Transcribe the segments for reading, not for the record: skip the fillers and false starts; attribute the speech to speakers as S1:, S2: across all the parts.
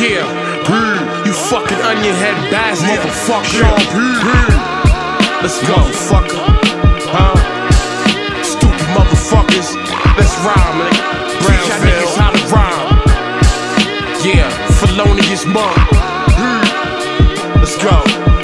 S1: Yeah, you fucking onion head bastard, motherfucker. Sean P. Let's go, fucker. Huh? Stupid motherfuckers. Let's rhyme, nigga. Teach y'all niggas how to rhyme. Yeah, felonious monk. Let's go.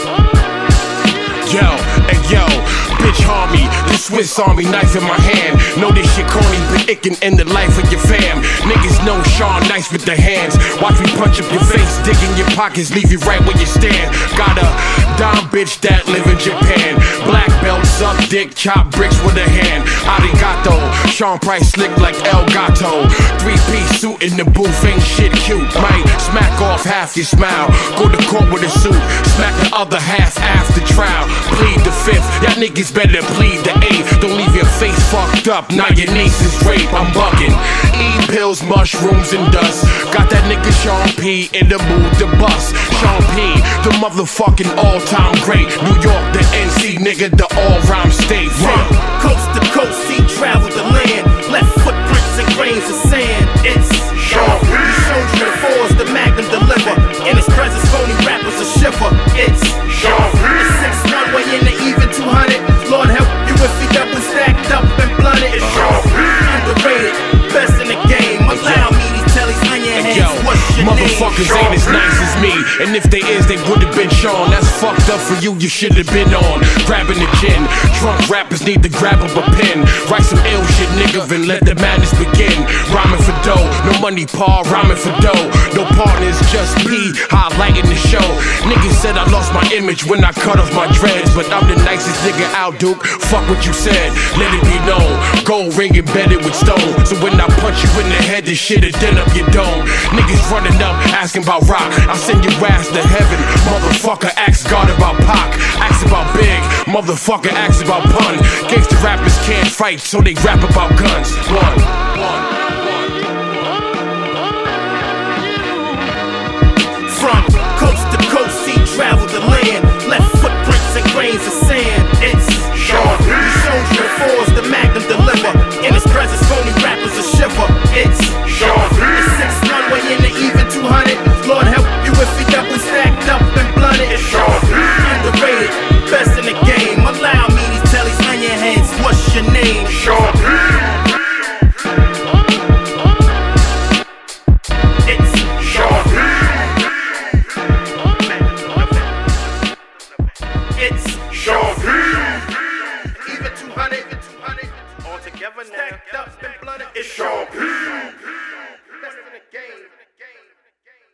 S1: Yo, and yo, bitch harm me. The Swiss Army knife in my hand. Know this shit corny, but it can end the life of your fam. Niggas know Sean nice with their hands. Watch me punch up your face, dig in your pockets, leave you right where you stand. Got a dime bitch that live in Japan. Black belt, suck dick, chop bricks with a hand. Arigato, Sean Price slick like El Gato. 3-piece suit in the booth, ain't shit cute. Might smack off half your smile. Go to court with a suit, smack the other half after trial. Plead the fifth, y'all niggas better plead the eighth. Don't leave your face fucked up, now your niece is rape. I'm bugging. Eat pills, mushrooms, and dust. Got that nigga Sean P in the mood to bust. Sean P, the motherfucking all-time great. New York, the NC nigga, the all-rhyme state.
S2: From coast to coast, he traveled the land. Left footprints and grains of sand. It's Sean P. He shows you the force, the Magnum deliver. In his presence, phony rappers a shiver. It's Sean P. It's 6-1 way in the even 200. Lord help you if he double stacked up and blunted. It's Sean P. Underrated, best in the game. Allow me to tell these onion heads what's your
S1: motherfuckers
S2: name.
S1: ain't as nice as me, and if they is, they would've been Sean. That's fucked up for you, you should've been on grabbing the gin. Drunk rappers need to grab up a pen. Write some ill shit, nigga, and let the madness begin. Rhyming for dough, no money, Paul, rhyming for dough. No partners, just P, highlighting the show. Niggas said I lost my image when I cut off my dreads, but I'm the nicest nigga out, Duke. Fuck what you said, let it be known. Gold ring embedded with stone, so when I punch you in the head, this shit'll dent up your dome. Niggas running up, asking about rock. I send your ass to heaven. Motherfucker, ask God about Pac. Ask about Big. Motherfucker, ask about Pun. Gangsta rappers can't fight, so they rap about guns. One.